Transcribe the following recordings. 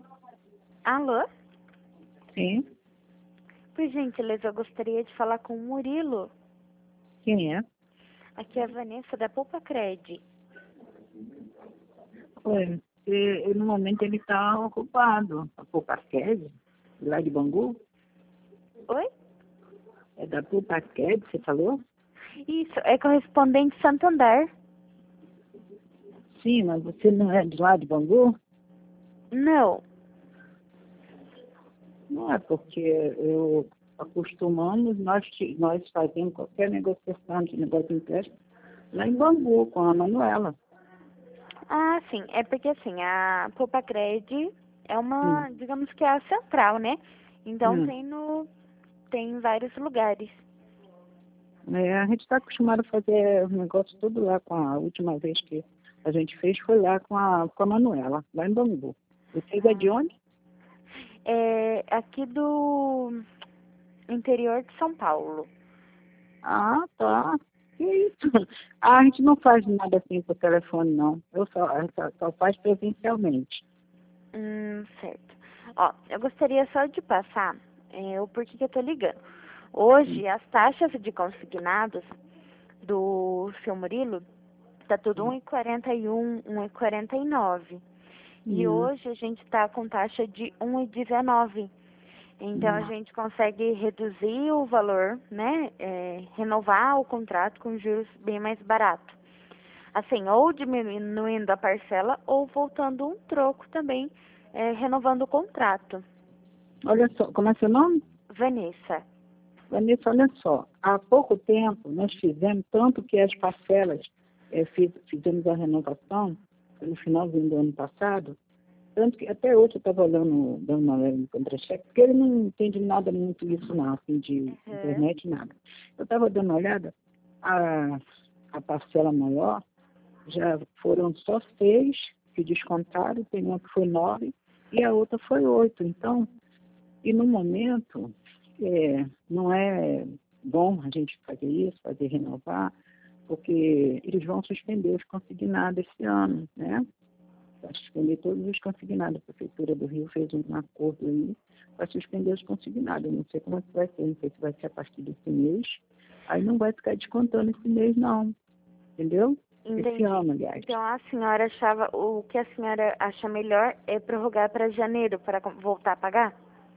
Alô? Sim, Por gentileza, eu gostaria de falar com o Murilo. quem é? Aqui é a Vanessa da Poupa Cred. Olha, no momento ele está ocupado. A Pupaqued, lá de Bangu? Oi? É da Pupaqued, você falou? Isso, é correspondente Santander. Sim, mas você não é de lá de Bangu? Não. Não é porque acostumamos, nós fazemos qualquer negociação de negócio de empréstimo lá em Bangu, com a Manuela. Ah, sim. É porque assim, a Poupa Cred é Hum, uma, digamos que é a central, né? Então hum. tem em vários lugares. A gente está acostumado a fazer o negócio tudo lá com a última vez que a gente fez foi lá com a Manuela, lá em Bangu. Vocês é de Ah. onde? É aqui do interior de São Paulo. Ah, tá. Que isso? A gente não faz nada assim por telefone, não. Eu só faz presencialmente. Certo. Ó, eu gostaria só de passar o porquê que eu tô ligando. Hoje, as taxas de consignados do seu Murilo tá tudo 1,41, 1,49. E Hum, hoje a gente tá com taxa de 1,19. Então a hum. gente consegue reduzir o valor, né? Renovar o contrato com juros bem mais barato. Assim, ou diminuindo a parcela ou voltando um troco também, renovando o contrato. Olha só, como é seu nome? Vanessa. Vanessa, olha só. Há pouco tempo nós fizemos, tanto que as parcelas, fizemos a renovação no finalzinho do ano passado, tanto que até hoje eu estava olhando, dando uma olhada no contra-cheque, porque ele não entende nada muito isso não, assim, de Uhum. internet, nada. Eu estava dando uma olhada, a parcela maior, já foram só 6 que descontaram, tem uma que foi 9 e a outra foi 8. Então, e no momento, não é bom a gente fazer isso, fazer renovar, porque eles vão suspender os consignados esse ano, né? Vai suspender todos os consignados. A Prefeitura do Rio fez um acordo aí para suspender os consignados. Eu não sei como é que vai ser, não sei se vai ser a partir desse mês. Aí não vai ficar descontando esse mês, não. Entendeu? Esse Entendi. ano, aliás. Então a senhora achava, o que a senhora acha melhor é prorrogar para janeiro para voltar a pagar?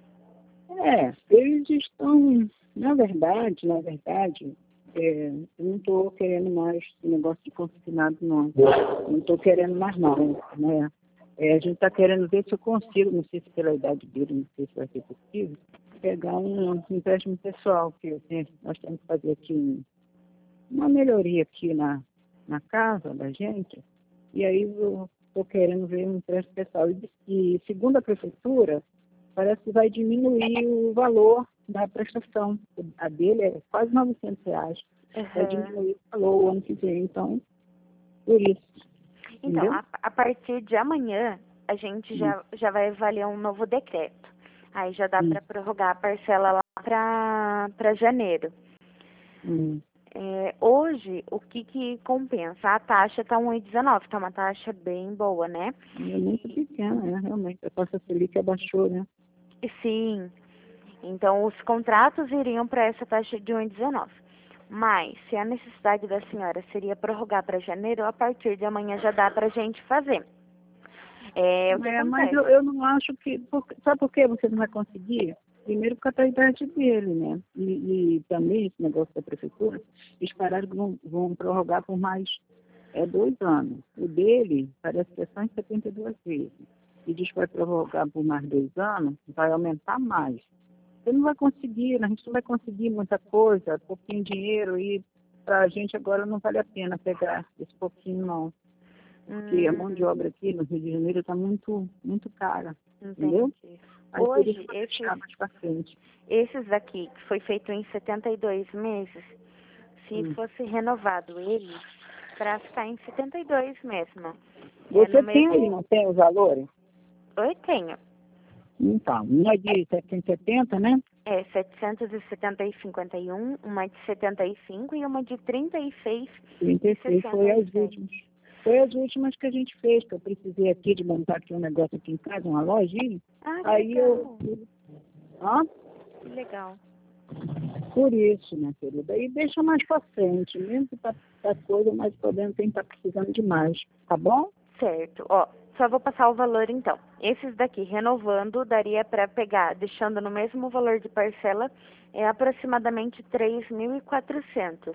Eles estão, na verdade, eu não estou querendo mais esse negócio de consignado, não. Não estou querendo mais, não, né? A gente está querendo ver se eu consigo, não sei se pela idade dele, não sei se vai ser possível, pegar um empréstimo pessoal, que nós temos que fazer aqui uma melhoria aqui na casa da gente, e aí eu estou querendo ver um empréstimo pessoal. E segundo a prefeitura, parece que vai diminuir o valor da prestação. A dele é quase R$ 900. Vai Uhum. diminuir o valor o ano que vem, então, por isso. Então, Entendeu? a partir de amanhã, a gente Hum, já vai avaliar um novo decreto. Aí já dá hum, para prorrogar a parcela lá para janeiro. hum. Hoje, o que compensa? A taxa está 1,19, tá uma taxa bem boa, né? É muito pequena, realmente. A taxa Selic abaixou, né? E sim, então os contratos iriam para essa taxa de 1,19. Mas, se a necessidade da senhora seria prorrogar para janeiro, a partir de amanhã já dá para a gente fazer. O que Mas acontece? eu não acho que... Sabe por que você não vai conseguir? Primeiro, por causa da idade dele, né? E também esse negócio da prefeitura, eles pararam que vão prorrogar por mais 2 anos. O dele parece que é só em 72 vezes. E diz que vai prorrogar por mais 2 anos, vai aumentar mais. Você não vai conseguir, a gente não vai conseguir muita coisa, pouquinho dinheiro, e para a gente agora não vale a pena pegar esse pouquinho, não. Porque a mão de Hum, obra aqui no Rio de Janeiro está muito, muito cara, entendeu? entendi. Aí por isso Hoje, vai deixar mais para frente. esses aqui, que foi feito em 72 meses, se Hum. fosse renovado ele, para ficar em 72 mesmo. No Você tem aí, mesmo. não tem os valores? Oi, tenho. Então, uma de 770, né? 770 e 51, uma de 75 e uma de 36 e 36 foi as 67. últimas. Foi as últimas que a gente fez, que eu precisei aqui de montar aqui um negócio aqui em casa, uma lojinha. Ah, que Aí legal. Hã? Que legal. Por isso, minha querida. E deixa mais pra frente, mesmo que tá coisa, mas podendo tem tá precisando de mais, tá bom? Certo. Ó, só vou passar o valor então. Esses daqui, renovando, daria para pegar, deixando no mesmo valor de parcela, é aproximadamente 3.400.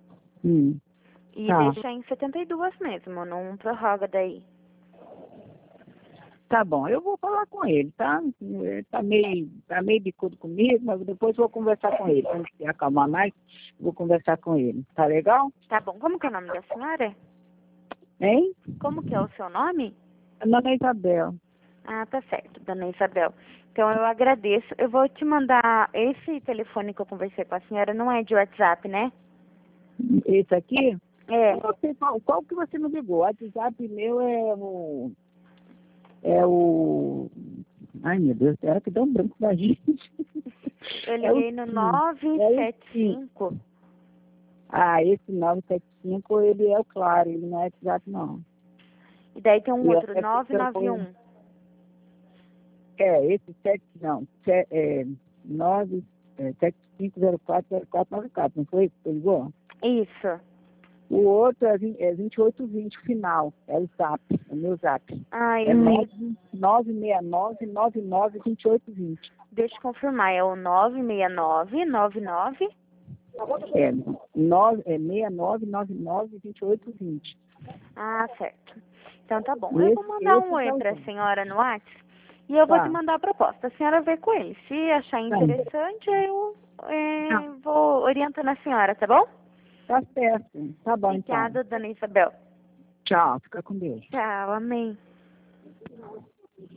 E Tá. deixa em 72 mesmo, não prorroga daí. Tá bom, eu vou falar com ele, tá? Ele tá meio bicudo comigo, mas depois eu vou conversar com ele. Quando se acalmar mais, vou conversar com ele. Tá legal? Tá bom. Como que é o nome da senhora? Hein? Como que é o seu nome? Meu nome é Isabel. Ah, tá certo, dona Isabel. Então eu agradeço. Eu vou te mandar esse telefone que eu conversei com a senhora, não é de WhatsApp, né? Esse aqui? É. Eu não sei qual que você me ligou? O WhatsApp meu é o. Ai, meu Deus, será que dá um branco da gente? Eu É o liguei no 5. 975. Ah, esse 975, ele é o claro, ele não é WhatsApp, não. E daí tem um E outro, até que o telefone- 991. Esse 7, não, 9, 75040494, não foi isso que você ligou? Isso. O outro é 2820, o final, é o Zap, é o meu Zap. Ah, É eu sei. 969992820. Deixa eu confirmar. É o 96999. É, 69992820. Ah, certo. Então tá bom. Eu vou mandar um Esse que oi é o pra Zap. senhora no WhatsApp e eu vou te Tá, mandar a proposta. A senhora vê com ele. Se achar interessante, eu vou orientando a senhora, tá bom? tá certo. Tá bom, então. Obrigada, dona Isabel. Tchau, fica com Deus. Tchau, amém.